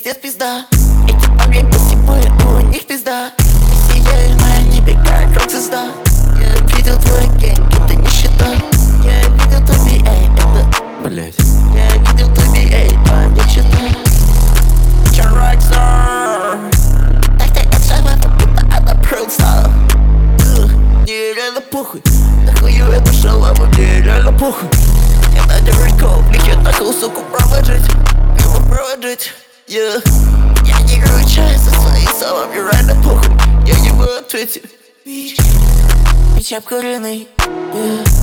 пиздец пизда. Эти парни посипали, у них пизда. Сияет на небе, как рок-звезда. Я видел твой гэнг, это нищета. Я видел твой BA, это... Блять. Я видел твой BA, а нищета. Чараксар. Так ты отшагла, будто она просто. Мне реально похуй. Нахую я пошел, а мне реально похуй. Я на дерько, мне нахуй, суку, проводить. Его проводить, yeah. Я не ручаюсь за свои слова, мне реально похуй. Я ему ответил. Бич обкуренный, yeah.